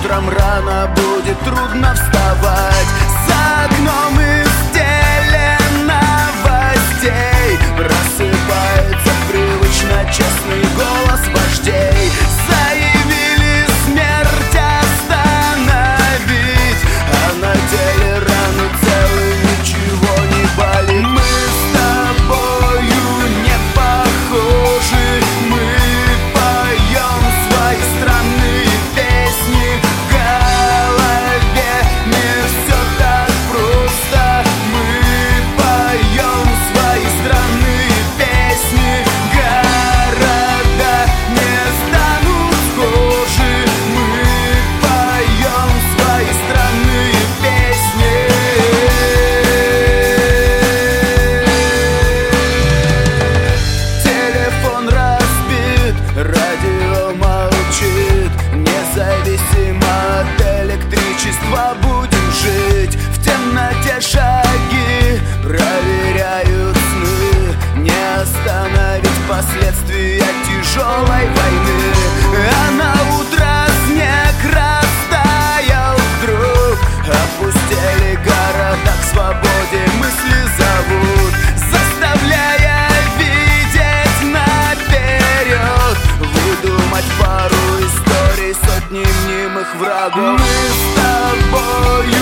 утром рано будет трудно вставать. За окном из теленовостей просыпается привычно честный голос вождей. Заявили смерть остановить, а на деле раны целы, ничего не болит. Мы с тобою не похожи, мы поем свои странные песни. В голове не все так просто. Мы поем свои странные песни. Города не станут схожи. Мы поем свои странные песни. Телефон разбит, радио молчит. Независимо от электричества будем жить. В темноте шаги проверяют сны. Не остановить последствия тяжелой войны. А на утро снег растаял вдруг. Опустели города, к свободе мысли зовут, заставляя видеть наперед, выдумать пару историй, сотни мнимых врагов. Мы с тобою